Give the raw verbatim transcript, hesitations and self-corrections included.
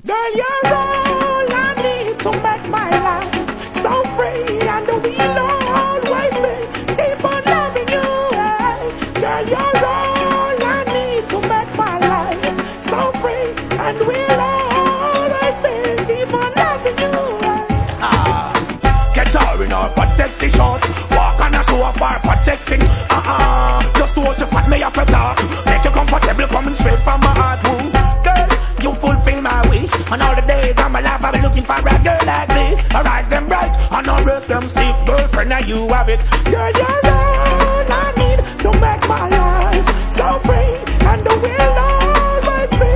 Girl, you're all I need to make my life so free, and we'll always be. Keep on loving you, eh? Girl, you're all I need to make my life so free, and we'll always be. Keep on loving you, eh? Ah, get her in her fat sexy shorts, walk on a show off her fat sexy. Uh-uh, just to watch you fat me up a talk, make you comfortable coming straight from my heart. Ooh, girl, you fulfill my wish, and all the days of my life I've been looking for a girl like this. Her eyes them bright, and her breasts them stiff. Girlfriend, now you have it. Girl, you're